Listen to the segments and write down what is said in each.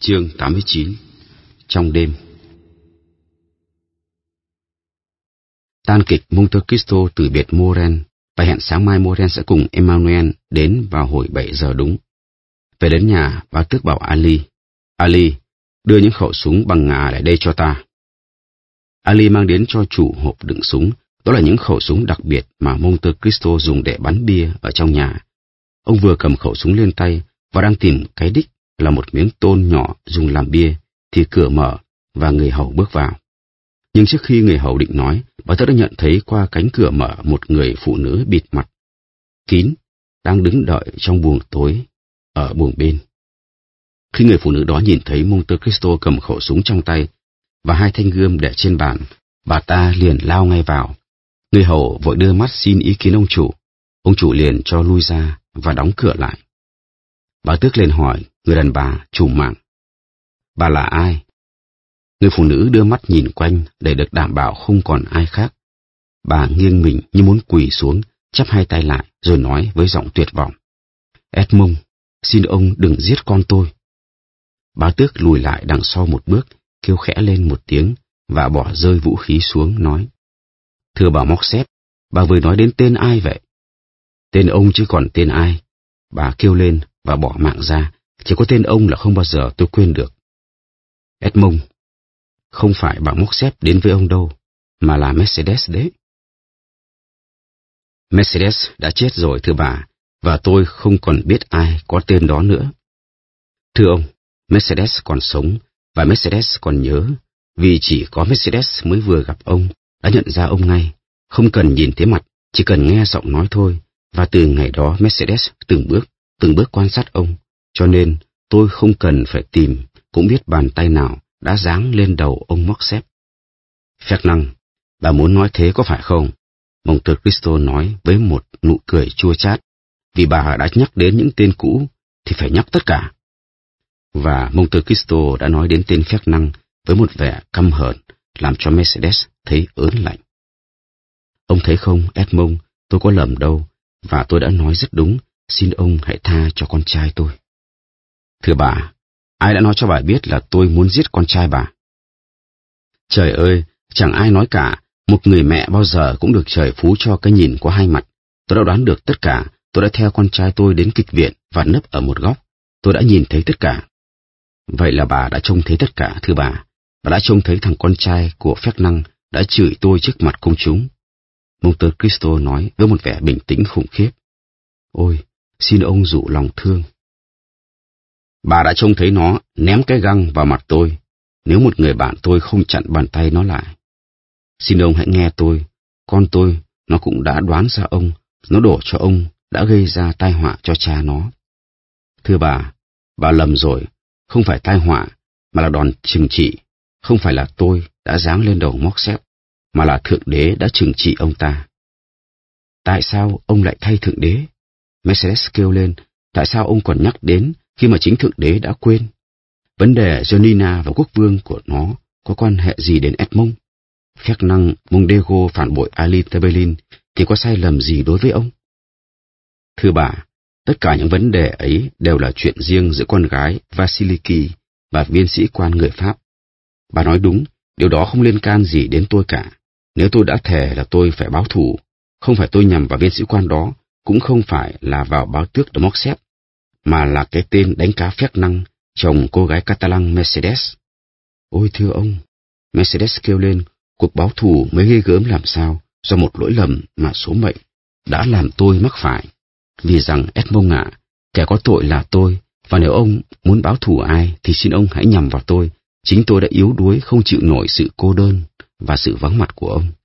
Chương 89. Trong đêm. Tan kịch, Monte Cristo từ biệt Moren và hẹn sáng mai Moren sẽ cùng Emmanuel đến vào hồi 7 giờ đúng. Về đến nhà, bá tước bảo Ali, đưa những khẩu súng bằng ngà lại đây cho ta. Ali mang đến cho chủ hộp đựng súng, đó là những khẩu súng đặc biệt mà Monte Cristo dùng để bắn bia ở trong nhà. Ông vừa cầm khẩu súng lên tay và đang tìm cái đích là một miếng tôn nhỏ dùng làm bia, thì cửa mở và người hầu bước vào. Nhưng trước khi người hầu định nói, bà tước đã nhận thấy qua cánh cửa mở một người phụ nữ bịt mặt kín đang đứng đợi trong buồng tối ở buồng bên. Khi người phụ nữ đó nhìn thấy Monte Cristo cầm khẩu súng trong tay và hai thanh gươm để trên bàn, bà ta liền lao ngay vào. Người hầu vội đưa mắt xin ý kiến ông chủ liền cho lui ra và đóng cửa lại. Bà tước liền hỏi người đàn bà chủ mạng: bà là ai? Người phụ nữ đưa mắt nhìn quanh để được đảm bảo không còn ai khác. Bà nghiêng mình như muốn quỳ xuống, chắp hai tay lại rồi nói với giọng tuyệt vọng: Edmond, xin ông đừng giết con tôi. Bà tước lùi lại đằng sau một bước, kêu khẽ lên một tiếng và bỏ rơi vũ khí xuống, nói: thưa bà Morcerf, bà vừa nói đến tên ai vậy? Tên ông chứ còn tên ai? Bà kêu lên và bỏ mạng ra, chỉ có tên ông là không bao giờ tôi quên được. Edmond, không phải bà Morcerf đến với ông đâu, mà là Mercedes đấy. Mercedes đã chết rồi thưa bà, và tôi không còn biết ai có tên đó nữa. Thưa ông, Mercedes còn sống, và Mercedes còn nhớ, vì chỉ có Mercedes mới vừa gặp ông, đã nhận ra ông ngay, không cần nhìn thấy mặt, chỉ cần nghe giọng nói thôi, và từ ngày đó Mercedes từng bước quan sát ông, cho nên tôi không cần phải tìm, cũng biết bàn tay nào đã giáng lên đầu ông Morcerf. Fernand, bà muốn nói thế có phải không? Monte Cristo nói với một nụ cười chua chát, vì bà đã nhắc đến những tên cũ, thì phải nhắc tất cả. Và Monte Cristo đã nói đến tên Fernand với một vẻ căm hờn, làm cho Mercedes thấy ớn lạnh. Ông thấy không, Edmond, tôi có lầm đâu, và tôi đã nói rất đúng, xin ông hãy tha cho con trai tôi. Thưa bà, ai đã nói cho bà biết là tôi muốn giết con trai bà? Trời ơi, chẳng ai nói cả, một người mẹ bao giờ cũng được trời phú cho cái nhìn có hai mặt. Tôi đã đoán được tất cả, tôi đã theo con trai tôi đến kịch viện và nấp ở một góc, tôi đã nhìn thấy tất cả. Vậy là bà đã trông thấy tất cả, thưa bà đã trông thấy thằng con trai của Fernand đã chửi tôi trước mặt công chúng. Monte Cristo nói với một vẻ bình tĩnh khủng khiếp. Ôi, xin ông dụ lòng thương. Bà đã trông thấy nó ném cái găng vào mặt tôi, nếu một người bạn tôi không chặn bàn tay nó lại. Xin ông hãy nghe tôi, con tôi, nó cũng đã đoán ra ông, nó đổ cho ông, đã gây ra tai họa cho cha nó. Thưa bà lầm rồi, không phải tai họa, mà là đòn trừng trị. Không phải là tôi đã giáng lên đầu Morcerf, mà là Thượng Đế đã trừng trị ông ta. Tại sao ông lại thay Thượng Đế? Mercedes kêu lên, tại sao ông còn nhắc đến khi mà chính Thượng Đế đã quên? Vấn đề Janina và quốc vương của nó có quan hệ gì đến Edmond? Fernand Mondego phản bội Ali Tebelin thì có sai lầm gì đối với ông? Thưa bà, tất cả những vấn đề ấy đều là chuyện riêng giữa con gái Vasiliki và viên sĩ quan người Pháp. Bà nói đúng, điều đó không liên can gì đến tôi cả. Nếu tôi đã thề là tôi phải báo thù, không phải tôi nhằm vào viên sĩ quan đó, cũng không phải là vào bá tước de Morcerf, mà là cái tên đánh cá Fernand, chồng cô gái Catalan Mercedes. Ôi thưa ông, Mercedes kêu lên, cuộc báo thù mới ghê gớm làm sao, do một lỗi lầm mà số mệnh đã làm tôi mắc phải. Vì rằng Edmond ạ, kẻ có tội là tôi, và nếu ông muốn báo thù ai thì xin ông hãy nhằm vào tôi. Chính tôi đã yếu đuối không chịu nổi sự cô đơn và sự vắng mặt của ông.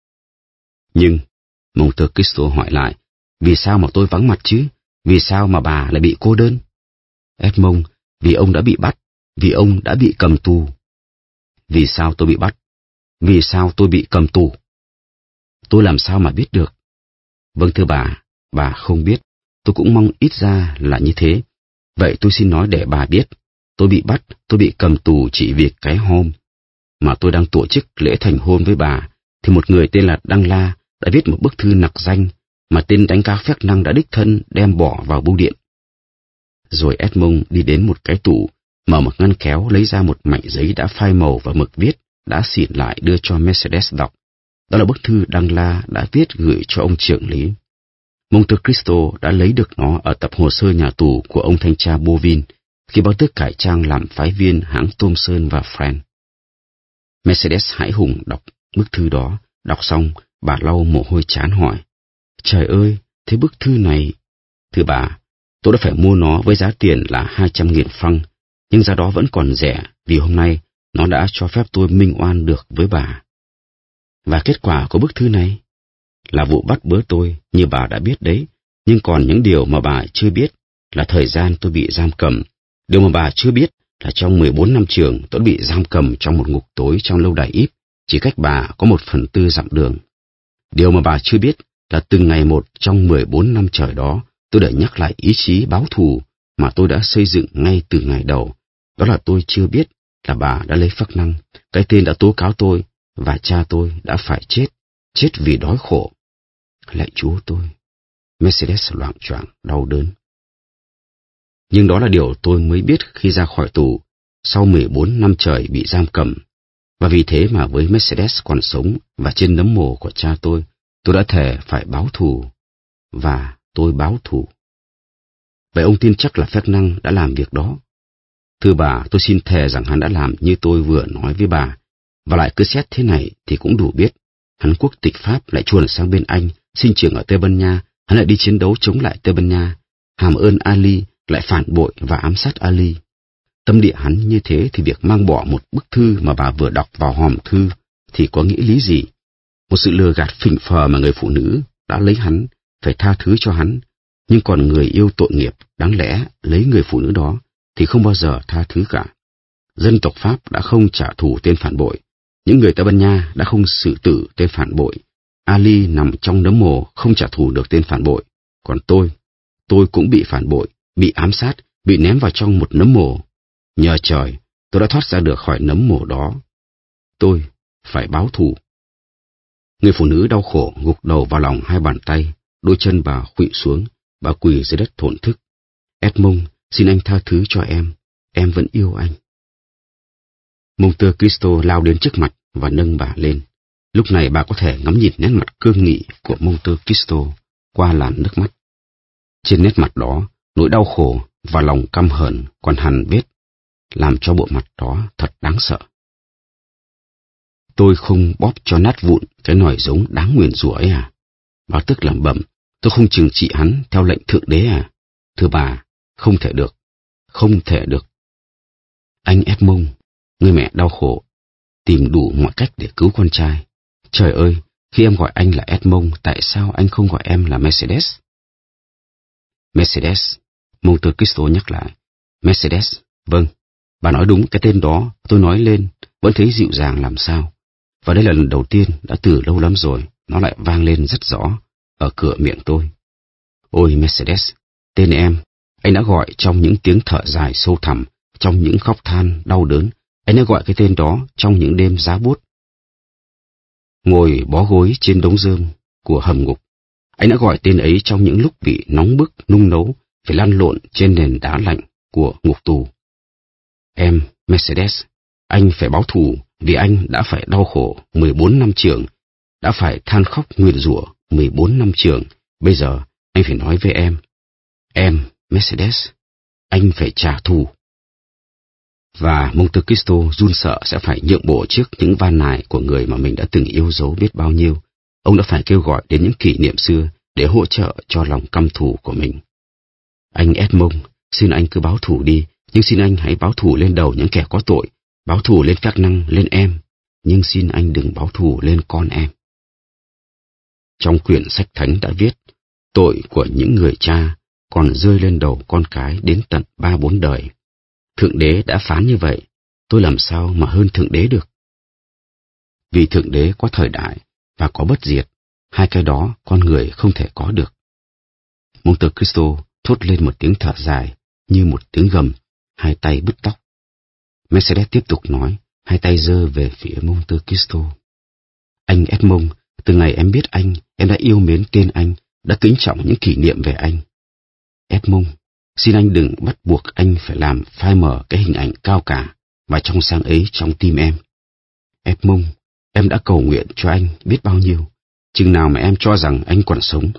Nhưng, Monte Cristo hỏi lại, vì sao mà tôi vắng mặt chứ? Vì sao mà bà lại bị cô đơn? Edmond, vì ông đã bị bắt, vì ông đã bị cầm tù. Vì sao tôi bị bắt? Vì sao tôi bị cầm tù? Tôi làm sao mà biết được? Vâng thưa bà không biết, tôi cũng mong ít ra là như thế. Vậy tôi xin nói để bà biết, tôi bị bắt, tôi bị cầm tù chỉ vì cái hôm mà tôi đang tổ chức lễ thành hôn với bà, thì một người tên là Đăng La đã viết một bức thư nặc danh mà tên đánh cá Fernand đã đích thân đem bỏ vào bưu điện. Rồi Edmond đi đến một cái tủ mở một ngăn kéo lấy ra một mảnh giấy đã phai màu và mực viết đã xịn lại đưa cho Mercedes đọc. Đó là bức thư Danglars đã viết gửi cho ông trưởng lý. Monte Cristo đã lấy được nó ở tập hồ sơ nhà tù của ông thanh tra Bovin khi báo tước cải trang làm phái viên hãng Thomson và Friend. Mercedes hãi hùng đọc bức thư đó. Đọc xong, bà lau mồ hôi trán hỏi: Trời ơi, thế bức thư này... Thưa bà, tôi đã phải mua nó với giá tiền là 200.000 franc, nhưng giá đó vẫn còn rẻ vì hôm nay nó đã cho phép tôi minh oan được với bà. Và kết quả của bức thư này là vụ bắt bớ tôi, như bà đã biết đấy, nhưng còn những điều mà bà chưa biết là thời gian tôi bị giam cầm. Điều mà bà chưa biết là trong 14 năm trường tôi bị giam cầm trong một ngục tối trong lâu đài Íp, chỉ cách bà có 1/4 dặm đường. Điều mà bà chưa biết là từng ngày một trong 14 năm trời đó, tôi đã nhắc lại ý chí báo thù mà tôi đã xây dựng ngay từ ngày đầu. Đó là tôi chưa biết là bà đã lấy phác năng, cái tên đã tố cáo tôi, và cha tôi đã phải chết vì đói khổ. Lạy Chúa tôi! Mercedes loạng choạng đau đớn. Nhưng đó là điều tôi mới biết khi ra khỏi tù, sau 14 năm trời bị giam cầm. Và vì thế mà với Mercedes còn sống và trên nấm mồ của cha tôi đã thề phải báo thù. Và tôi báo thù. Vậy ông tin chắc là Fernand đã làm việc đó? Thưa bà, tôi xin thề rằng hắn đã làm như tôi vừa nói với bà. Và lại cứ xét thế này thì cũng đủ biết. Hắn quốc tịch Pháp lại chuồn sang bên Anh, sinh trưởng ở Tây Ban Nha, hắn lại đi chiến đấu chống lại Tây Ban Nha. Hàm ơn Ali lại phản bội và ám sát Ali. Tâm địa hắn như thế thì việc mang bỏ một bức thư mà bà vừa đọc vào hòm thư thì có nghĩa lý gì? Một sự lừa gạt phỉnh phờ mà người phụ nữ đã lấy hắn, phải tha thứ cho hắn, nhưng còn người yêu tội nghiệp đáng lẽ lấy người phụ nữ đó thì không bao giờ tha thứ cả. Dân tộc Pháp đã không trả thù tên phản bội, những người Tây Ban Nha đã không xử tử tên phản bội. Ali nằm trong nấm mồ không trả thù được tên phản bội, còn tôi cũng bị phản bội, bị ám sát, bị ném vào trong một nấm mồ. Nhờ trời, tôi đã thoát ra được khỏi nấm mồ đó. Tôi phải báo thù. Người phụ nữ đau khổ gục đầu vào lòng hai bàn tay, đôi chân bà khuỵu xuống, bà quỳ dưới đất thổn thức. Edmond, xin anh tha thứ cho em vẫn yêu anh. Monte Cristo lao đến trước mặt và nâng bà lên. Lúc này bà có thể ngắm nhìn nét mặt cương nghị của Monte Cristo qua làn nước mắt. Trên nét mặt đó, nỗi đau khổ và lòng căm hờn còn hằn vết, làm cho bộ mặt đó thật đáng sợ. Tôi không bóp cho nát vụn cái nòi giống đáng nguyền rủa ấy à? Báo tước lẩm bẩm, tôi không trừng trị hắn theo lệnh thượng đế à? Thưa bà, không thể được, không thể được. Anh Edmond, người mẹ đau khổ, tìm đủ mọi cách để cứu con trai. Trời ơi, khi em gọi anh là Edmond, tại sao anh không gọi em là Mercedes? Mercedes, Monte Cristo nhắc lại. Mercedes, vâng, bà nói đúng, cái tên đó tôi nói lên vẫn thấy dịu dàng làm sao. Và đây là lần đầu tiên đã từ lâu lắm rồi, nó lại vang lên rất rõ ở cửa miệng tôi. Ôi Mercedes, tên em, anh đã gọi trong những tiếng thở dài sâu thẳm, trong những khóc than đau đớn, anh đã gọi cái tên đó trong những đêm giá buốt. Ngồi bó gối trên đống rơm của hầm ngục, anh đã gọi tên ấy trong những lúc bị nóng bức nung nấu, phải lăn lộn trên nền đá lạnh của ngục tù. Em, Mercedes, anh phải báo thù vì anh đã phải đau khổ 14 năm trường, đã phải than khóc nguyền rủa 14 năm trường. Bây giờ anh phải nói với em, Mercedes, anh phải trả thù. Và Monte Cristo run sợ sẽ phải nhượng bộ trước những van nài của người mà mình đã từng yêu dấu biết bao nhiêu. Ông đã phải kêu gọi đến những kỷ niệm xưa để hỗ trợ cho lòng căm thù của mình. Anh Edmond, xin anh cứ báo thù đi, nhưng xin anh hãy báo thù lên đầu những kẻ có tội, báo thù lên Fernand, lên em, nhưng xin anh đừng báo thù lên con em. Trong quyển sách thánh đã viết, tội của những người cha còn rơi lên đầu con cái đến tận 3-4 đời. Thượng đế đã phán như vậy, tôi làm sao mà hơn Thượng đế được? Vì Thượng đế có thời đại và có bất diệt, hai cái đó con người không thể có được. Monte Cristo thốt lên một tiếng thở dài như một tiếng gầm, hai tay bứt tóc. Mercedes tiếp tục nói, hai tay giơ về phía Monte Cristo. Anh Edmond, từ ngày em biết anh, em đã yêu mến tên anh, đã kính trọng những kỷ niệm về anh. Edmond, xin anh đừng bắt buộc anh phải làm phai mờ cái hình ảnh cao cả và trong sáng ấy trong tim em. Edmund, em đã cầu nguyện cho anh biết bao nhiêu, chừng nào mà em cho rằng anh còn sống.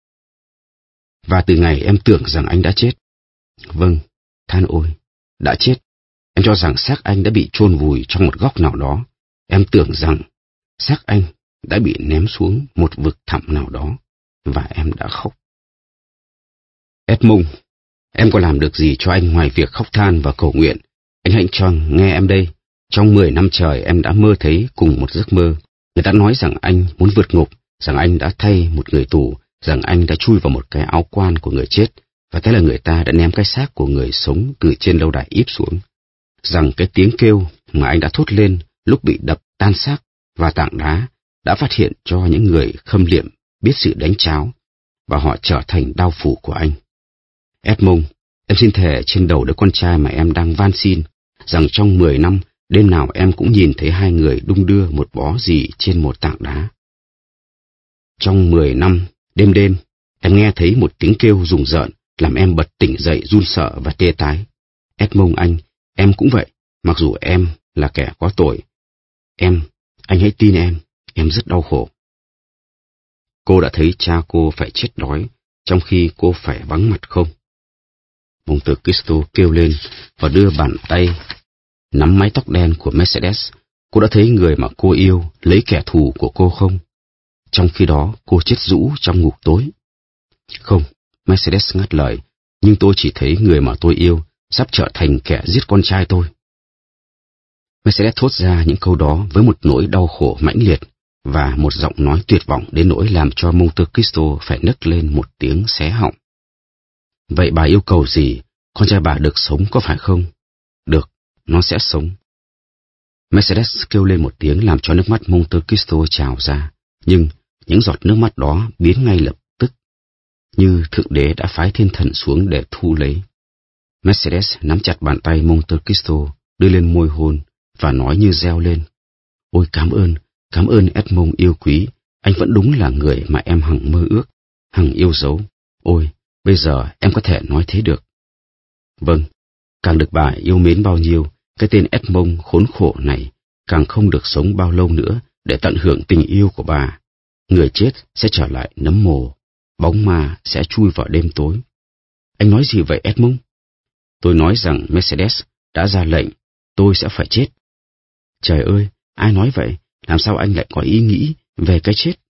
Và từ ngày em tưởng rằng anh đã chết. Vâng, than ôi, đã chết. Em cho rằng xác anh đã bị chôn vùi trong một góc nào đó. Em tưởng rằng xác anh đã bị ném xuống một vực thẳm nào đó, và em đã khóc. Edmund, em có làm được gì cho anh ngoài việc khóc than và cầu nguyện? Anh hãy cho nghe em đây. Trong 10 năm trời em đã mơ thấy cùng một giấc mơ. Người ta nói rằng anh muốn vượt ngục, rằng anh đã thay một người tù, rằng anh đã chui vào một cái áo quan của người chết, và thế là người ta đã ném cái xác của người sống từ trên lâu đài íp xuống. Rằng cái tiếng kêu mà anh đã thốt lên lúc bị đập tan xác và tảng đá đã phát hiện cho những người khâm liệm biết sự đánh tráo, và họ trở thành đao phủ của anh. Edmund, em xin thề trên đầu đứa con trai mà em đang van xin, rằng trong 10 năm, đêm nào em cũng nhìn thấy hai người đung đưa một bó gì trên một tảng đá. Trong 10 năm, đêm đêm, em nghe thấy một tiếng kêu rùng rợn, làm em bật tỉnh dậy run sợ và tê tái. Edmund anh, em cũng vậy, mặc dù em là kẻ có tội. Anh hãy tin em rất đau khổ. Cô đã thấy cha cô phải chết đói, trong khi cô phải vắng mặt không? Monte Cristo kêu lên và đưa bàn tay nắm mái tóc đen của Mercedes. Cô đã thấy người mà cô yêu lấy kẻ thù của cô không? Trong khi đó cô chết rũ trong ngục tối. Không, Mercedes ngắt lời, nhưng tôi chỉ thấy người mà tôi yêu sắp trở thành kẻ giết con trai tôi. Mercedes thốt ra những câu đó với một nỗi đau khổ mãnh liệt và một giọng nói tuyệt vọng đến nỗi làm cho Monte Cristo phải nấc lên một tiếng xé họng. Vậy bà yêu cầu gì? Con trai bà được sống có phải không? Được, nó sẽ sống. Mercedes kêu lên một tiếng làm cho nước mắt Monte Cristo trào ra, nhưng những giọt nước mắt đó biến ngay lập tức, như Thượng Đế đã phái thiên thần xuống để thu lấy. Mercedes nắm chặt bàn tay Monte Cristo, đưa lên môi hôn và nói như reo lên. Ôi cảm ơn Edmund yêu quý, anh vẫn đúng là người mà em hằng mơ ước, hằng yêu dấu. Ôi, bây giờ em có thể nói thế được. Vâng, càng được bà yêu mến bao nhiêu, cái tên Edmund khốn khổ này càng không được sống bao lâu nữa để tận hưởng tình yêu của bà. Người chết sẽ trở lại nấm mồ, bóng ma sẽ chui vào đêm tối. Anh nói gì vậy Edmund? Tôi nói rằng Mercedes đã ra lệnh, tôi sẽ phải chết. Trời ơi, ai nói vậy? Làm sao anh lại có ý nghĩ về cái chết?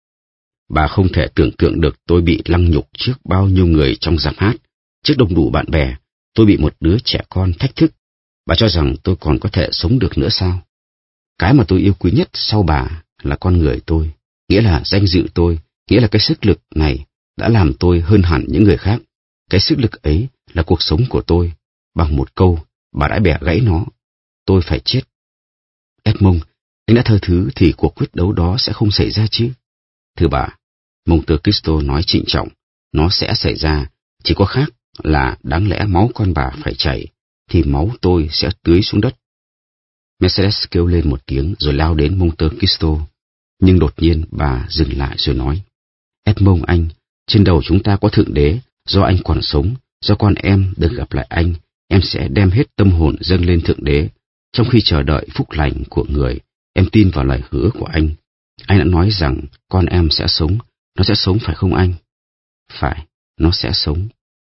Bà không thể tưởng tượng được tôi bị lăng nhục trước bao nhiêu người trong rạp hát, trước đông đủ bạn bè. Tôi bị một đứa trẻ con thách thức. Bà cho rằng tôi còn có thể sống được nữa sao? Cái mà tôi yêu quý nhất sau bà là con người tôi, nghĩa là danh dự tôi, nghĩa là cái sức lực này đã làm tôi hơn hẳn những người khác. Cái sức lực ấy là cuộc sống của tôi. Bằng một câu, bà đã bẻ gãy nó. Tôi phải chết. Edmund, anh đã tha thứ thì cuộc quyết đấu đó sẽ không xảy ra chứ? Thưa bà, Monte Cristo nói trịnh trọng, nó sẽ xảy ra, chỉ có khác là đáng lẽ máu con bà phải chảy, thì máu tôi sẽ tưới xuống đất. Mercedes kêu lên một tiếng rồi lao đến Monte Cristo, nhưng đột nhiên bà dừng lại rồi nói, Edmund anh, trên đầu chúng ta có Thượng Đế, do anh còn sống, do con em được gặp lại anh, em sẽ đem hết tâm hồn dâng lên Thượng Đế. Trong khi chờ đợi phúc lành của người, em tin vào lời hứa của anh. Anh đã nói rằng con em sẽ sống, nó sẽ sống phải không anh? Phải, nó sẽ sống.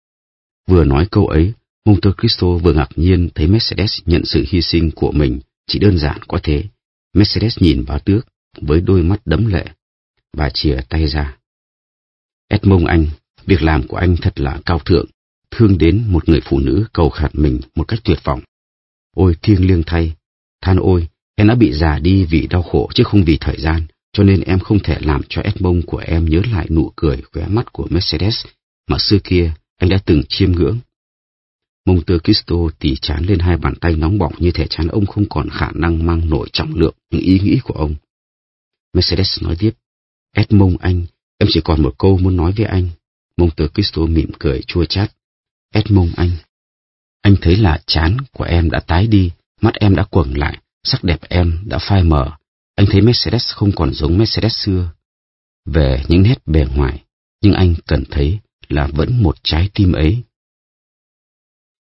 Vừa nói câu ấy, Monte Cristo vừa ngạc nhiên thấy Mercedes nhận sự hy sinh của mình chỉ đơn giản có thế. Mercedes nhìn bà tước với đôi mắt đẫm lệ. Bà chìa tay ra. Edmund anh, việc làm của anh thật là cao thượng, thương đến một người phụ nữ cầu khẩn mình một cách tuyệt vọng. Ôi thiêng liêng thay, than ôi, em đã bị già đi vì đau khổ chứ không vì thời gian, cho nên em không thể làm cho Edmund của em nhớ lại nụ cười khóe mắt của Mercedes mà xưa kia anh đã từng chiêm ngưỡng. Monte Cristo tì trán lên hai bàn tay nóng bỏng như thể trán ông không còn khả năng mang nổi trọng lượng những ý nghĩ của ông. Mercedes nói tiếp, Edmund anh, em chỉ còn một câu muốn nói với anh. Monte Cristo mỉm cười chua chát. Edmund anh thấy là trán của em đã tái đi, mắt em đã quầng lại, sắc đẹp em đã phai mờ. Anh thấy Mercedes không còn giống Mercedes xưa về những nét bề ngoài, nhưng anh cần thấy là vẫn một trái tim ấy.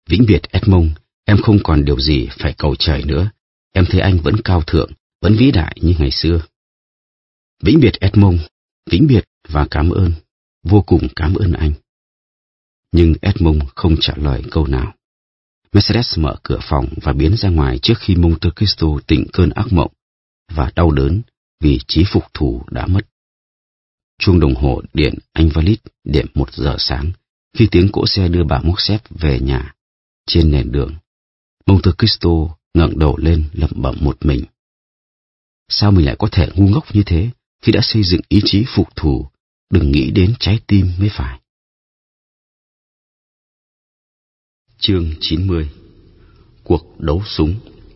Vĩnh biệt Edmond, em không còn điều gì phải cầu trời nữa. Em thấy anh vẫn cao thượng, vẫn vĩ đại như ngày xưa. Vĩnh biệt Edmond, vĩnh biệt và cảm ơn, vô cùng cảm ơn anh. Nhưng Edmond không trả lời câu nào. Mercedes mở cửa phòng và biến ra ngoài trước khi Monte Cristo tỉnh cơn ác mộng và đau đớn vì chí phục thủ đã mất. Chuông đồng hồ điện Invalid điểm 1 giờ sáng khi tiếng cỗ xe đưa bà Morcerf về nhà. Trên nền đường, Monte Cristo ngẩng đầu lên lẩm bẩm một mình. Sao mình lại có thể ngu ngốc như thế khi đã xây dựng ý chí phục thù, đừng nghĩ đến trái tim mới phải. Chương 90. Cuộc đấu súng.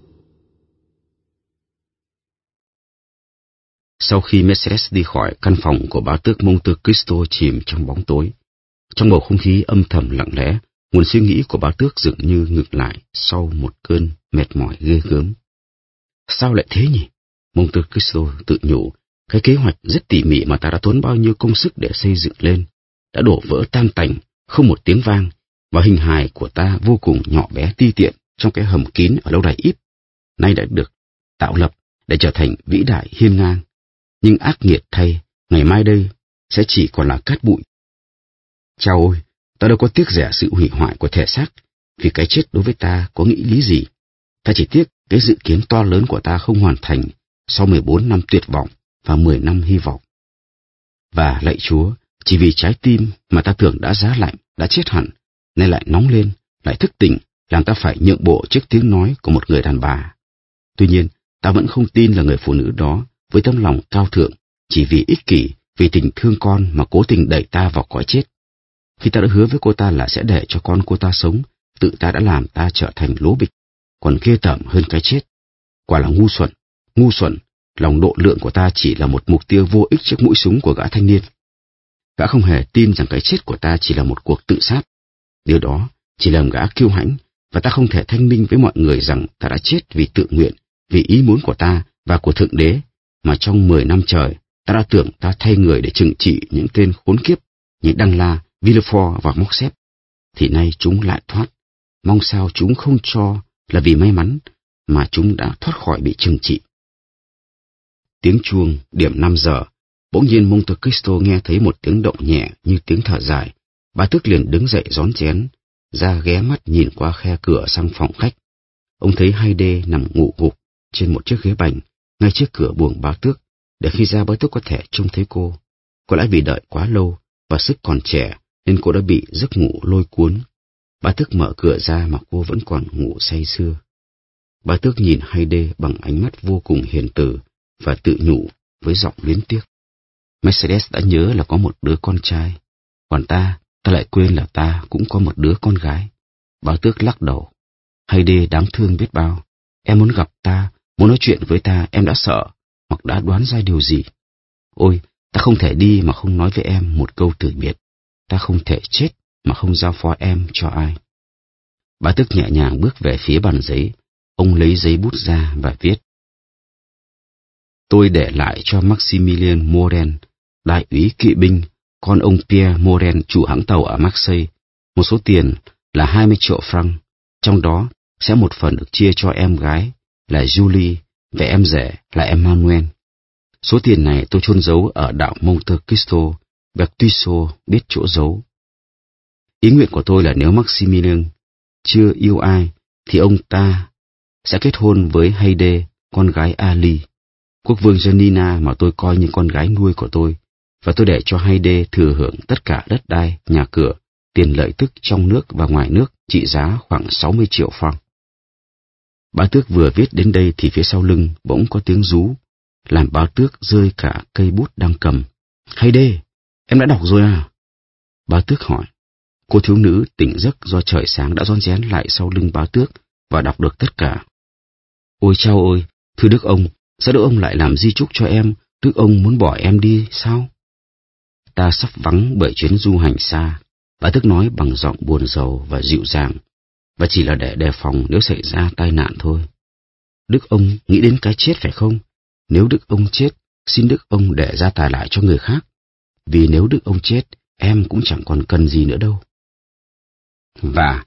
Sau khi Mercedes đi khỏi, căn phòng của bá tước Monte Cristo chìm trong bóng tối. Trong bầu không khí âm thầm lặng lẽ, nguồn suy nghĩ của bá tước dường như ngừng lại sau một cơn mệt mỏi ghê gớm. Sao lại thế nhỉ? Monte Cristo tự nhủ, cái kế hoạch rất tỉ mỉ mà ta đã tốn bao nhiêu công sức để xây dựng lên, đã đổ vỡ tan tành, không một tiếng vang, và hình hài của ta vô cùng nhỏ bé ti tiện trong cái hầm kín ở lâu đài Íp, nay đã được tạo lập để trở thành vĩ đại hiên ngang. Nhưng ác nghiệt thay, ngày mai đây sẽ chỉ còn là cát bụi. Chao ôi, ta đâu có tiếc rẻ sự hủy hoại của thể xác, vì cái chết đối với ta có nghĩ lý gì. Ta chỉ tiếc cái dự kiến to lớn của ta không hoàn thành sau 14 năm tuyệt vọng và 10 năm hy vọng. Và lạy Chúa, chỉ vì trái tim mà ta tưởng đã giá lạnh, đã chết hẳn, nay lại nóng lên, lại thức tỉnh, làm ta phải nhượng bộ trước tiếng nói của một người đàn bà. Tuy nhiên, ta vẫn không tin là người phụ nữ đó, với tấm lòng cao thượng, chỉ vì ích kỷ, vì tình thương con mà cố tình đẩy ta vào cõi chết. Khi ta đã hứa với cô ta là sẽ để cho con cô ta sống, tự ta đã làm ta trở thành lố bịch, còn ghê tởm hơn cái chết. Quả là ngu xuẩn, lòng độ lượng của ta chỉ là một mục tiêu vô ích trước mũi súng của gã thanh niên. Gã không hề tin rằng cái chết của ta chỉ là một cuộc tự sát. Điều đó chỉ làm gã kiêu hãnh, và ta không thể thanh minh với mọi người rằng ta đã chết vì tự nguyện, vì ý muốn của ta và của Thượng Đế, mà trong 10 năm trời ta đã tưởng ta thay người để trừng trị những tên khốn kiếp như Danglars, Villefort và Morcerf, thì nay chúng lại thoát. Mong sao chúng không cho là vì may mắn mà chúng đã thoát khỏi bị trừng trị. Tiếng chuông điểm 5 giờ, bỗng nhiên Monte Cristo nghe thấy một tiếng động nhẹ như tiếng thở dài. Bá tước liền đứng dậy rón rén, ra ghé mắt nhìn qua khe cửa sang phòng khách. Ông thấy Haydée nằm ngủ gục trên một chiếc ghế bành ngay trước cửa buồng bá tước, để khi ra bá tước có thể trông thấy cô. Có lẽ vì đợi quá lâu và sức còn trẻ nên cô đã bị giấc ngủ lôi cuốn. Bá tước mở cửa ra mà cô vẫn còn ngủ say sưa. Bá tước nhìn Haydée bằng ánh mắt vô cùng hiền từ và tự nhủ với giọng luyến tiếc. Mercedes đã nhớ là có một đứa con trai, còn ta lại quên là ta cũng có một đứa con gái. Bá tước lắc đầu. Haydée đáng thương biết bao. Em muốn gặp ta, muốn nói chuyện với ta, em đã sợ, hoặc đã đoán ra điều gì. Ôi, ta không thể đi mà không nói với em một câu từ biệt. Ta không thể chết mà không giao phó em cho ai. Bá tước nhẹ nhàng bước về phía bàn giấy. Ông lấy giấy bút ra và viết. Tôi để lại cho Maximilien Moren, đại úy kỵ binh, con ông Pierre Moren, chủ hãng tàu ở Marseille, một số tiền là 20 triệu franc, trong đó sẽ một phần được chia cho em gái là Julie và em rể là Emmanuel. Số tiền này tôi chôn giấu ở đảo Monte Cristo, Bertuccio biết chỗ giấu. Ý nguyện của tôi là nếu Maximilien chưa yêu ai, thì ông ta sẽ kết hôn với Haydée, con gái Ali, quốc vương Janina mà tôi coi như con gái nuôi của tôi, và tôi để cho Haydée thừa hưởng tất cả đất đai, nhà cửa, tiền lợi tức trong nước và ngoài nước trị giá khoảng 60 triệu franc. Bá tước vừa viết đến đây thì phía sau lưng bỗng có tiếng rú, làm bá tước rơi cả cây bút đang cầm. Haydée, em đã đọc rồi à? Bá tước hỏi. Cô thiếu nữ tỉnh giấc do trời sáng đã rón rén lại sau lưng bá tước và đọc được tất cả. Ôi chao ôi, thưa đức ông, sao đức ông lại làm di chúc cho em? Đức ông muốn bỏ em đi sao? Ta sắp vắng bởi chuyến du hành xa, bá tước nói bằng giọng buồn rầu và dịu dàng, và chỉ là để đề phòng nếu xảy ra tai nạn thôi. Đức ông nghĩ đến cái chết phải không? Nếu đức ông chết, xin đức ông để gia tài lại cho người khác, vì nếu đức ông chết, em cũng chẳng còn cần gì nữa đâu. Và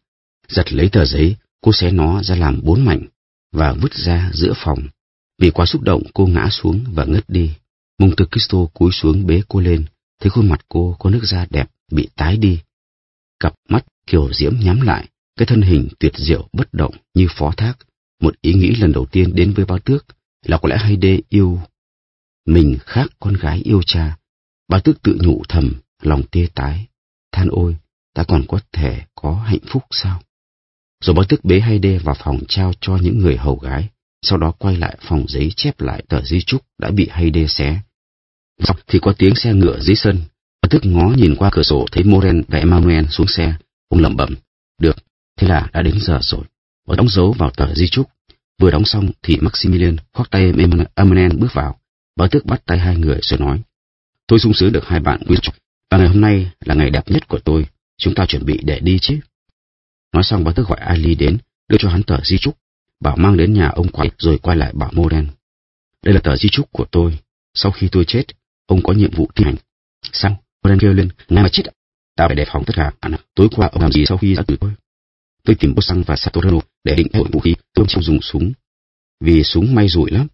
Giật lấy tờ giấy, cô xé nó ra làm 4 mảnh và vứt ra giữa phòng. Vì quá xúc động, cô ngã xuống và ngất đi. Monte Cristo cúi xuống bế cô lên, thấy khuôn mặt cô có nước da đẹp bị tái đi. Cặp mắt kiều diễm nhắm lại, cái thân hình tuyệt diệu bất động như phó thác. Một ý nghĩ lần đầu tiên đến với Bá Tước là có lẽ Haydée yêu mình khác con gái yêu cha. Bá Tước tự nhủ thầm, lòng tê tái, than ôi, ta còn có thể có hạnh phúc sao? Rồi Bá Tước bế Haydée vào phòng trao cho những người hầu gái, sau đó quay lại phòng giấy chép lại tờ di chúc đã bị Haydée xé. Xong thì có tiếng xe ngựa dưới sân. Bá Tước ngó nhìn qua cửa sổ thấy Morel và Emmanuel xuống xe. Ông lẩm bẩm, được, thế là đã đến giờ rồi. Và đóng dấu vào tờ di chúc. Vừa đóng xong thì Maximilian khoác tay Emmanuel bước vào. Bá Tước bắt tay hai người rồi nói, tôi sung sướng được hai bạn quý trọng, và ngày hôm nay là ngày đẹp nhất của tôi. Chúng ta chuẩn bị để đi chứ? Nói xong Bá Tước gọi Ali đến, đưa cho hắn tờ di chúc, bảo mang đến nhà ông quay, rồi quay lại bảo Morel, đây là tờ di chúc của tôi. Sau khi tôi chết, ông có nhiệm vụ thi hành. Sao? Morel kêu lên, ngài mà chết ạ? Ta phải đề phòng tất cả. Tối qua ông làm gì sau khi ra từ tôi? Tôi tìm Bosang và Satorano để định đổi vũ khí. Tôi không dùng súng, vì súng may rủi lắm.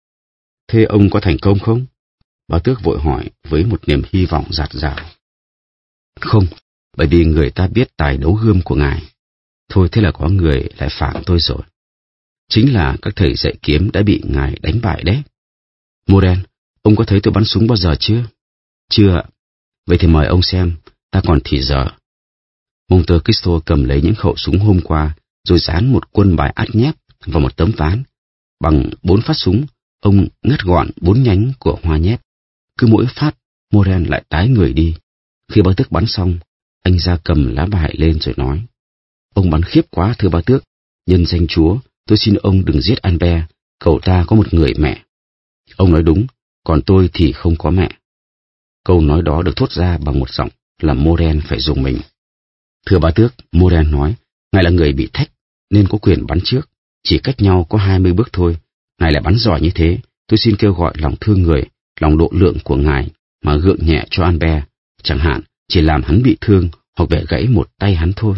Thế ông có thành công không? Bá Tước vội hỏi với một niềm hy vọng dạt dào. Không, bởi vì người ta biết tài đấu gươm của ngài. Thôi thế là có người lại phản tôi rồi. Chính là các thầy dạy kiếm đã bị ngài đánh bại đấy. Morel, ông có thấy tôi bắn súng bao giờ chưa? Chưa ạ. Vậy thì mời ông xem, ta còn thì giờ. Monte Cristo cầm lấy những khẩu súng hôm qua, rồi dán một quân bài át nhép vào một tấm ván. Bằng 4 phát súng, ông ngắt gọn 4 nhánh của hoa nhép. Cứ mỗi phát, Morel lại tái người đi. Khi Bá Tước bắn xong, anh ra cầm lá bài lên rồi nói, ông bắn khiếp quá thưa Bá Tước. Nhân danh Chúa, tôi xin ông đừng giết Albert, cậu ta có một người mẹ. Ông nói đúng, còn tôi thì không có mẹ. Câu nói đó được thốt ra bằng một giọng làm Morel phải rùng mình. Thưa Bá Tước, Morel nói, ngài là người bị thách nên có quyền bắn trước. Chỉ cách nhau có 20 bước thôi, ngài lại bắn giỏi như thế. Tôi xin kêu gọi lòng thương người, lòng độ lượng của ngài mà gượng nhẹ cho Albert, chẳng hạn chỉ làm hắn bị thương hoặc bẻ gãy một tay hắn thôi.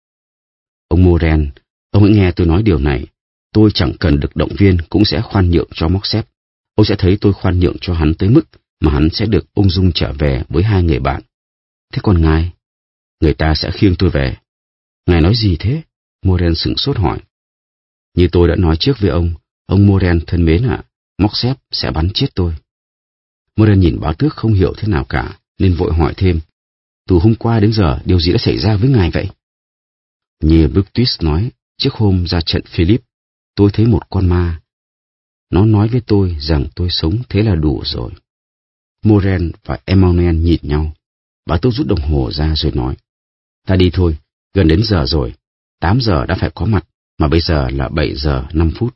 Ông Morel, ông hãy nghe tôi nói điều này. Tôi chẳng cần được động viên cũng sẽ khoan nhượng cho Morcerf. Ông sẽ thấy tôi khoan nhượng cho hắn tới mức mà hắn sẽ được ung dung trở về với hai người bạn. Thế còn ngài? Người ta sẽ khiêng tôi về. Ngài nói gì thế? Morel sửng sốt hỏi. Như tôi đã nói trước với ông Morel thân mến ạ, Morcerf sẽ bắn chết tôi. Morel nhìn Bá Tước không hiểu thế nào cả, nên vội hỏi thêm. Từ hôm qua đến giờ, điều gì đã xảy ra với ngài vậy? Như Brutus nói, trước hôm ra trận Philip, tôi thấy một con ma. Nó nói với tôi rằng tôi sống thế là đủ rồi. Morel và Emmanuel nhìn nhau. Bá Tước rút đồng hồ ra rồi nói, ta đi thôi, gần đến giờ rồi, 8 giờ đã phải có mặt, mà bây giờ là 7 giờ 5 phút.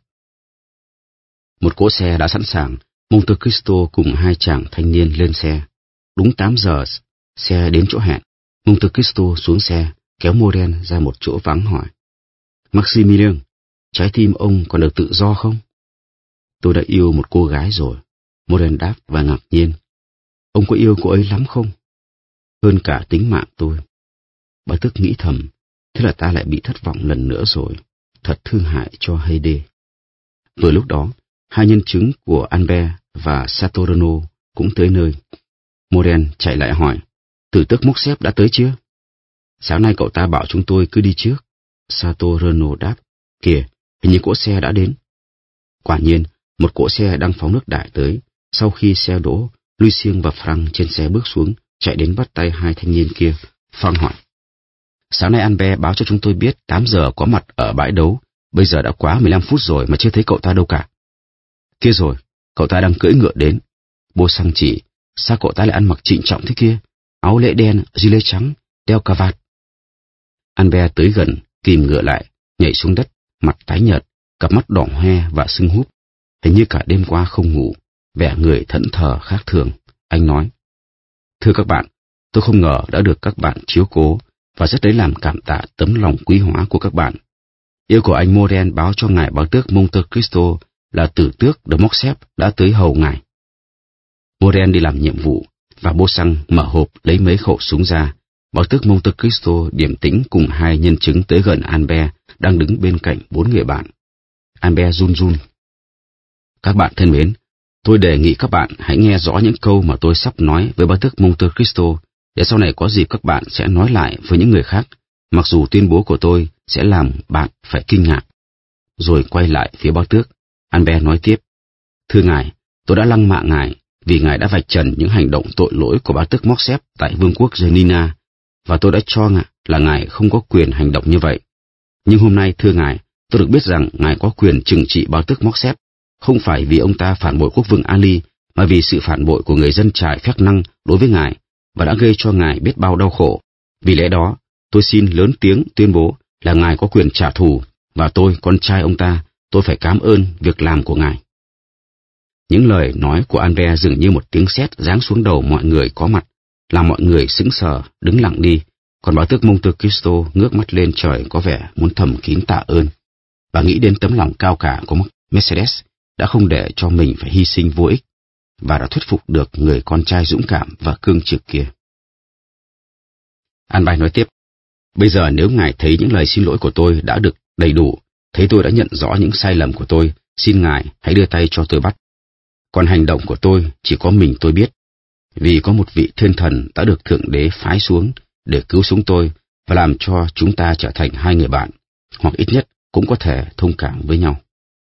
Một cỗ xe đã sẵn sàng, Monte Cristo cùng hai chàng thanh niên lên xe. Đúng 8 giờ, xe đến chỗ hẹn. Monte Cristo xuống xe, kéo Morel ra một chỗ vắng hỏi, Maximilian, trái tim ông còn được tự do không? Tôi đã yêu một cô gái rồi, Morel đáp và ngạc nhiên. Ông có yêu cô ấy lắm không? Hơn cả tính mạng tôi. Bá Tước nghĩ thầm, thế là ta lại bị thất vọng lần nữa rồi, thật thương hại cho Haydée. Vừa lúc đó, hai nhân chứng của Albert và Satorno cũng tới nơi. Morel chạy lại hỏi, tử tước Morcerf đã tới chưa? Sáng nay cậu ta bảo chúng tôi cứ đi trước. Satorno đáp, kìa, hình như cỗ xe đã đến. Quả nhiên, một cỗ xe đang phóng nước đại tới. Sau khi xe đỗ, Lucien và Frank trên xe bước xuống, chạy đến bắt tay hai thanh niên kia. Frank hỏi, sáng nay Albert báo cho chúng tôi biết 8 giờ có mặt ở bãi đấu, bây giờ đã quá 15 phút rồi mà chưa thấy cậu ta đâu cả. Kia rồi, cậu ta đang cưỡi ngựa đến. Bosang chỉ, sao cậu ta lại ăn mặc trịnh trọng thế kia? Áo lễ đen, gilet trắng, đeo cà vạt. Albert tới gần, kìm ngựa lại, nhảy xuống đất, mặt tái nhợt, cặp mắt đỏ hoe và sưng húp. Hình như cả đêm qua không ngủ, vẻ người thẫn thờ khác thường. Anh nói, thưa các bạn, tôi không ngờ đã được các bạn chiếu cố và rất lấy làm cảm tạ tấm lòng quý hóa của các bạn. Yêu của anh Morel báo cho ngài Bá Tước Monte Cristo là tử tước de Morcerf đã tới hầu ngài. Morel đi làm nhiệm vụ và Bosang mở hộp lấy mấy khẩu súng ra, Bảo tước Monte Cristo điềm tĩnh cùng hai nhân chứng tới gần Albert đang đứng bên cạnh 4 người bạn. Albert run run. Các bạn thân mến, tôi đề nghị các bạn hãy nghe rõ những câu mà tôi sắp nói với Bảo tước Monte Cristo, để sau này có dịp các bạn sẽ nói lại với những người khác, mặc dù tuyên bố của tôi sẽ làm bạn phải kinh ngạc. Rồi quay lại phía Bảo tước, Albert nói tiếp: Thưa ngài, tôi đã lăng mạ ngài vì ngài đã vạch trần những hành động tội lỗi của Bảo tước Morcerf tại vương quốc Janina, và tôi đã cho là ngài không có quyền hành động như vậy. Nhưng hôm nay, thưa ngài, tôi được biết rằng ngài có quyền trừng trị Bảo tước Morcerf, không phải vì ông ta phản bội quốc vương Ali, mà vì sự phản bội của người dân trại phép năng đối với ngài, và đã gây cho ngài biết bao đau khổ. Vì lẽ đó, tôi xin lớn tiếng tuyên bố là ngài có quyền trả thù, và tôi, con trai ông ta, tôi phải cảm ơn việc làm của ngài. Những lời nói của Albert dường như một tiếng sét giáng xuống đầu mọi người có mặt, làm mọi người sững sờ, đứng lặng đi, còn Bảo tước Monte Cristo ngước mắt lên trời có vẻ muốn thầm kín tạ ơn, và nghĩ đến tấm lòng cao cả của Mercedes đã không để cho mình phải hy sinh vô ích, và đã thuyết phục được người con trai dũng cảm và cương trực kia. Albert nói tiếp: Bây giờ nếu ngài thấy những lời xin lỗi của tôi đã được đầy đủ, thấy tôi đã nhận rõ những sai lầm của tôi, xin ngài hãy đưa tay cho tôi bắt. Còn hành động của tôi chỉ có mình tôi biết, vì có một vị thiên thần đã được Thượng Đế phái xuống để cứu sống tôi và làm cho chúng ta trở thành hai người bạn, hoặc ít nhất cũng có thể thông cảm với nhau.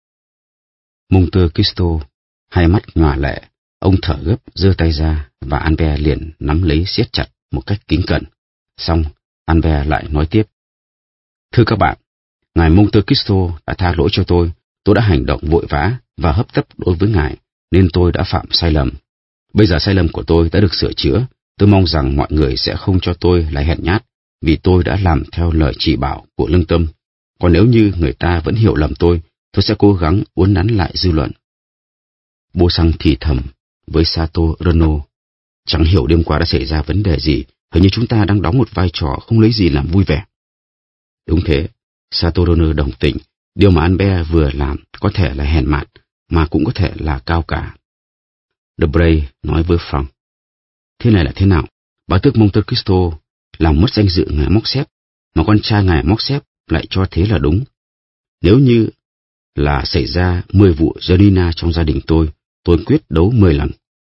Monte Cristo hai mắt nhòa lệ, ông thở gấp giơ tay ra, và Albert liền nắm lấy siết chặt một cách kính cẩn. Xong, Albert lại nói tiếp: Thưa các bạn, ngài Monte Cristo đã tha lỗi cho tôi đã hành động vội vã và hấp tấp đối với ngài, nên tôi đã phạm sai lầm. Bây giờ sai lầm của tôi đã được sửa chữa, tôi mong rằng mọi người sẽ không cho tôi là hèn nhát, vì tôi đã làm theo lời chỉ bảo của lương tâm. Còn nếu như người ta vẫn hiểu lầm tôi sẽ cố gắng uốn nắn lại dư luận. Bô Xăng thì thầm với Sato Renaud: Chẳng hiểu đêm qua đã xảy ra vấn đề gì, hình như chúng ta đang đóng một vai trò không lấy gì làm vui vẻ. Đúng thế, Sato Renaud đồng tình, điều mà Albert vừa làm có thể là hèn mạt, mà cũng có thể là cao cả. Debray nói với Frank: Thế này là thế nào? Bảo tước Monte Cristo làm mất danh dự ngài Morcerf, mà con trai ngài Morcerf lại cho thế là đúng. Nếu như là xảy ra 10 vụ Janina trong gia đình tôi quyết đấu 10 lần.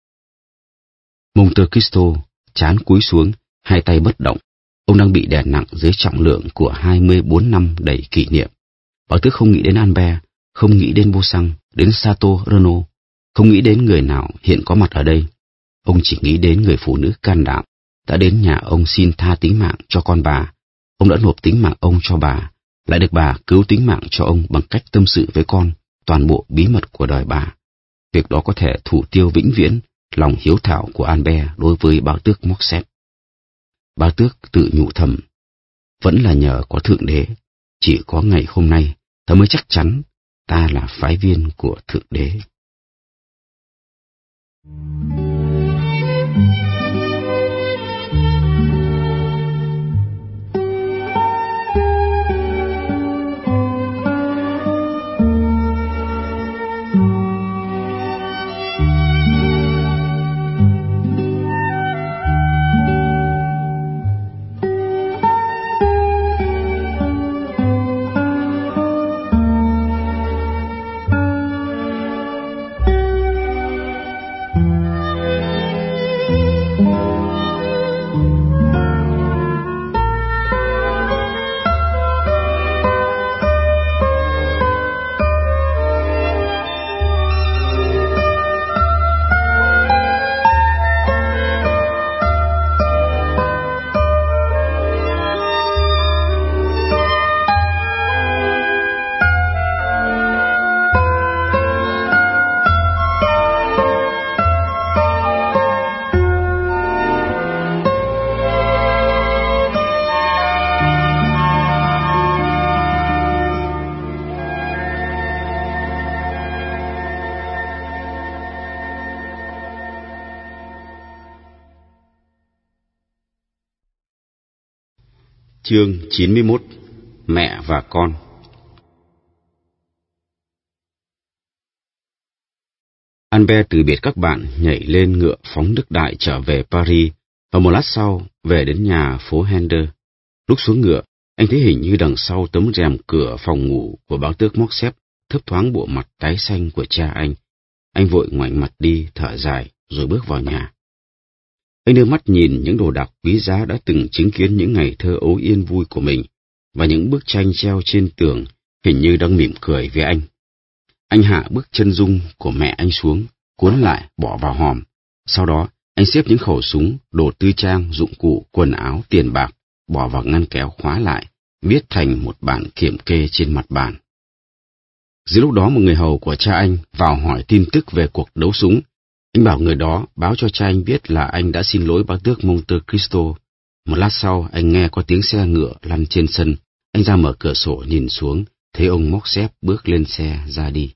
Monte Cristo trán cúi xuống, hai tay bất động. Ông đang bị đè nặng dưới trọng lượng của 24 năm đầy kỷ niệm. Bảo tước không nghĩ đến Albert, không nghĩ đến Bô Xăng, đến Sato Renaud, không nghĩ đến người nào hiện có mặt ở đây. Ông chỉ nghĩ đến người phụ nữ can đảm đã đến nhà ông xin tha tính mạng cho con bà. Ông đã nộp tính mạng ông cho bà, lại được bà cứu tính mạng cho ông bằng cách tâm sự với con toàn bộ bí mật của đời bà. Việc đó có thể thủ tiêu vĩnh viễn lòng hiếu thảo của Albert đối với Bảo tước Morcerf. Bảo tước tự nhủ thầm: Vẫn là nhờ có Thượng Đế, chỉ có ngày hôm nay ta mới chắc chắn ta là phái viên của Thượng Đế. Chương 91: Mẹ và con. Albert từ biệt các bạn, nhảy lên ngựa phóng nước đại trở về Paris Và một lát sau, về đến nhà phố Hender. Lúc xuống ngựa, anh thấy hình như đằng sau tấm rèm cửa phòng ngủ của bá tước Morcerf thấp thoáng bộ mặt tái xanh của cha anh. Anh vội ngoảnh mặt đi, thở dài, rồi bước vào nhà. Anh đưa mắt nhìn những đồ đạc quý giá đã từng chứng kiến những ngày thơ ấu yên vui của mình, và những bức tranh treo trên tường hình như đang mỉm cười với anh. Anh hạ bức chân dung của mẹ anh xuống, cuốn lại, bỏ vào hòm. Sau đó, anh xếp những khẩu súng, đồ tư trang, dụng cụ, quần áo, tiền bạc, bỏ vào ngăn kéo khóa lại, viết thành một bản kiểm kê trên mặt bàn. Giữa lúc đó một người hầu của cha anh vào hỏi tin tức về cuộc đấu súng. Anh bảo người đó báo cho cha anh biết là anh đã xin lỗi bá tước Monte Cristo. Một lát sau anh nghe có tiếng xe ngựa lăn trên sân. Anh ra mở cửa sổ nhìn xuống, thấy ông Morcerf bước lên xe ra đi.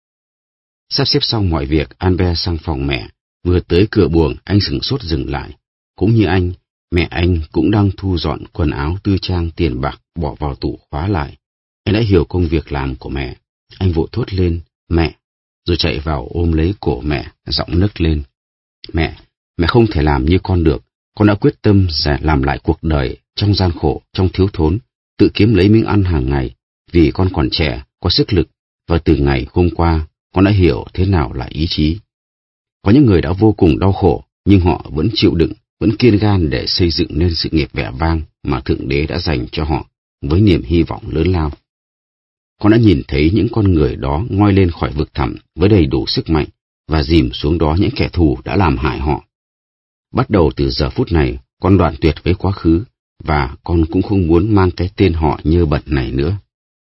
Sắp xếp xong mọi việc, Albert sang phòng mẹ. Vừa tới cửa buồng, anh sửng sốt dừng lại. Cũng như anh, mẹ anh cũng đang thu dọn quần áo tư trang tiền bạc bỏ vào tủ khóa lại. Anh đã hiểu công việc làm của mẹ. Anh vội thốt lên, mẹ, rồi chạy vào ôm lấy cổ mẹ, giọng nấc lên. Mẹ không thể làm như con được. Con đã quyết tâm sẽ làm lại cuộc đời trong gian khổ, trong thiếu thốn, tự kiếm lấy miếng ăn hàng ngày, vì con còn trẻ, có sức lực, và từ ngày hôm qua, con đã hiểu thế nào là ý chí. Có những người đã vô cùng đau khổ, nhưng họ vẫn chịu đựng, vẫn kiên gan để xây dựng nên sự nghiệp vẻ vang mà Thượng Đế đã dành cho họ, với niềm hy vọng lớn lao. Con đã nhìn thấy những con người đó ngoi lên khỏi vực thẳm với đầy đủ sức mạnh, và dìm xuống đó những kẻ thù đã làm hại họ. Bắt đầu từ giờ phút này, con đoạn tuyệt với quá khứ, và con cũng không muốn mang cái tên họ nhơ bẩn này nữa.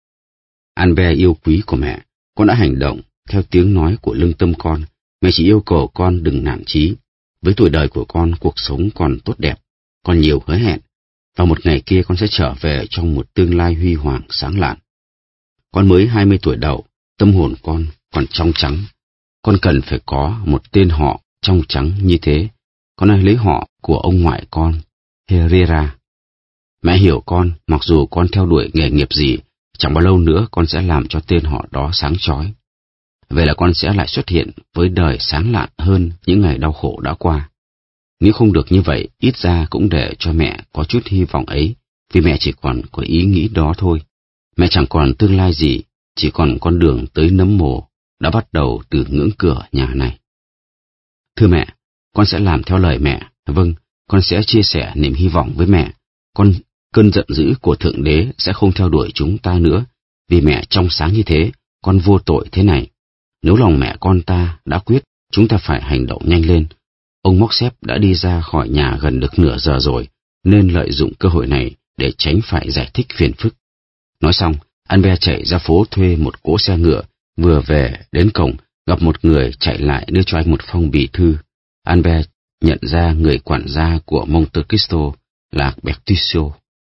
Albert yêu quý của mẹ, con đã hành động theo tiếng nói của lương tâm con. Mẹ chỉ yêu cầu con đừng nản chí. Với tuổi đời của con, cuộc sống còn tốt đẹp, còn nhiều hứa hẹn, và một ngày kia con sẽ trở về trong một tương lai huy hoàng sáng lạn. Con mới 20 tuổi đầu, tâm hồn con còn trong trắng. Con cần phải có một tên họ trong trắng như thế. Con hãy lấy họ của ông ngoại con, Herrera. Mẹ hiểu con, mặc dù con theo đuổi nghề nghiệp gì, chẳng bao lâu nữa con sẽ làm cho tên họ đó sáng chói. Vậy là con sẽ lại xuất hiện với đời sáng lạn hơn những ngày đau khổ đã qua. Nếu không được như vậy, ít ra cũng để cho mẹ có chút hy vọng ấy, vì mẹ chỉ còn có ý nghĩ đó thôi. Mẹ chẳng còn tương lai gì, chỉ còn con đường tới nấm mồ, đã bắt đầu từ ngưỡng cửa nhà này. Thưa mẹ, con sẽ làm theo lời mẹ. Vâng, con sẽ chia sẻ niềm hy vọng với mẹ. Cơn giận dữ của Thượng Đế sẽ không theo đuổi chúng ta nữa, vì mẹ trong sáng như thế, con vô tội thế này. Nếu lòng mẹ con ta đã quyết, chúng ta phải hành động nhanh lên. Ông Morcerf đã đi ra khỏi nhà gần được nửa giờ rồi, nên lợi dụng cơ hội này để tránh phải giải thích phiền phức. Nói xong, Albert chạy ra phố thuê một cỗ xe ngựa, vừa về đến cổng, gặp một người chạy lại đưa cho anh một phong bì thư. Albert nhận ra người quản gia của Monte Cristo là Bertuccio.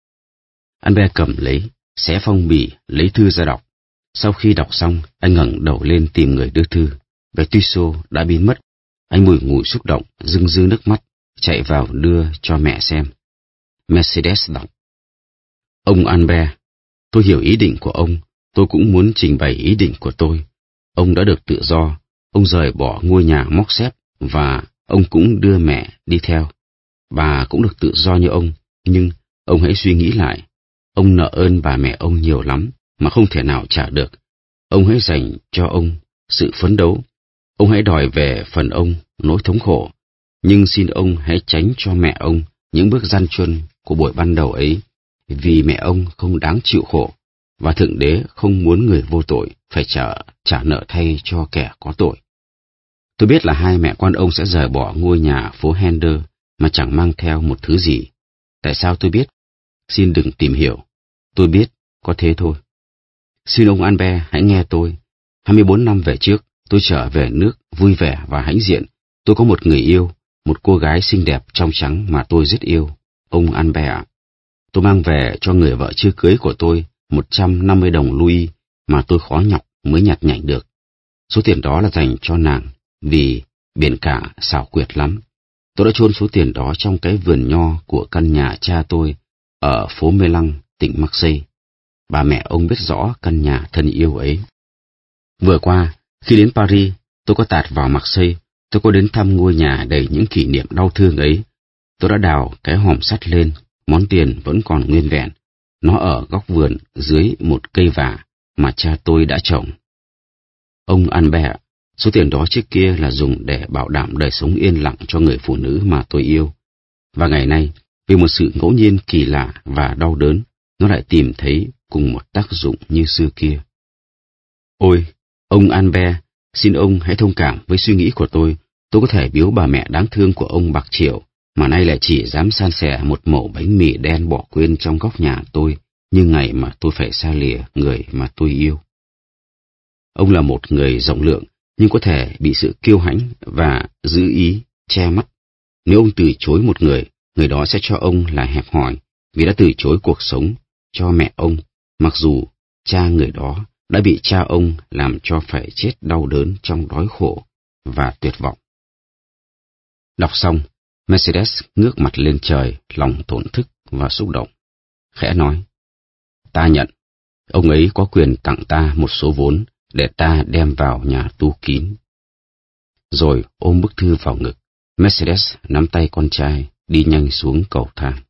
Albert cầm lấy, xé phong bì, lấy thư ra đọc. Sau khi đọc xong, anh ngẩng đầu lên tìm người đưa thư. Bertuccio đã biến mất. Anh bùi ngùi xúc động, rưng rưng nước mắt, chạy vào đưa cho mẹ xem. Mercedes đọc: Ông Albert, tôi hiểu ý định của ông, tôi cũng muốn trình bày ý định của tôi. Ông đã được tự do, ông rời bỏ ngôi nhà Morcerf và ông cũng đưa mẹ đi theo. Bà cũng được tự do như ông, nhưng ông hãy suy nghĩ lại. Ông nợ ơn bà mẹ ông nhiều lắm mà không thể nào trả được. Ông hãy dành cho ông sự phấn đấu. Ông hãy đòi về phần ông nỗi thống khổ, nhưng xin ông hãy tránh cho mẹ ông những bước gian truân của buổi ban đầu ấy, vì mẹ ông không đáng chịu khổ, và Thượng Đế không muốn người vô tội phải trả nợ thay cho kẻ có tội. Tôi biết là hai mẹ con ông sẽ rời bỏ ngôi nhà phố Hender mà chẳng mang theo một thứ gì. Tại sao tôi biết? Xin đừng tìm hiểu. Tôi biết, có thế thôi. Xin ông Albert hãy nghe tôi. 24 năm về trước, tôi trở về nước vui vẻ và hãnh diện. Tôi có một người yêu, một cô gái xinh đẹp trong trắng mà tôi rất yêu. Ông Albert ạ, tôi mang về cho người vợ chưa cưới của tôi 150 đồng Louis mà tôi khó nhọc mới nhặt nhạnh được. Số tiền đó là dành cho nàng, vì biển cả xảo quyệt lắm. Tôi đã chôn số tiền đó trong cái vườn nho của căn nhà cha tôi ở phố Mê Lăng, tỉnh Marseille. Bà mẹ ông biết rõ căn nhà thân yêu ấy. Vừa qua, khi đến Paris, tôi có tạt vào Marseille, tôi có đến thăm ngôi nhà đầy những kỷ niệm đau thương ấy. Tôi đã đào cái hòm sắt lên, món tiền vẫn còn nguyên vẹn. Nó ở góc vườn dưới một cây vả mà cha tôi đã trồng. Ông Albert, số tiền đó trước kia là dùng để bảo đảm đời sống yên lặng cho người phụ nữ mà tôi yêu. Và ngày nay, vì một sự ngẫu nhiên kỳ lạ và đau đớn, nó lại tìm thấy cùng một tác dụng như xưa kia. Ôi, ông Albert, xin ông hãy thông cảm với suy nghĩ của tôi. Tôi có thể biếu bà mẹ đáng thương của ông bạc triệu, mà nay lại chỉ dám san sẻ một mẩu bánh mì đen bỏ quên trong góc nhà tôi, như ngày mà tôi phải xa lìa người mà tôi yêu. Ông là một người rộng lượng, nhưng có thể bị sự kiêu hãnh và giữ ý che mắt. Nếu ông từ chối một người, người đó sẽ cho ông là hẹp hòi, vì đã từ chối cuộc sống cho mẹ ông, mặc dù cha người đó đã bị cha ông làm cho phải chết đau đớn trong đói khổ và tuyệt vọng. Đọc xong, Mercedes ngước mặt lên trời, lòng thổn thức và xúc động. Khẽ nói, ta nhận, ông ấy có quyền tặng ta một số vốn để ta đem vào nhà tu kín. Rồi ôm bức thư vào ngực, Mercedes nắm tay con trai đi nhanh xuống cầu thang.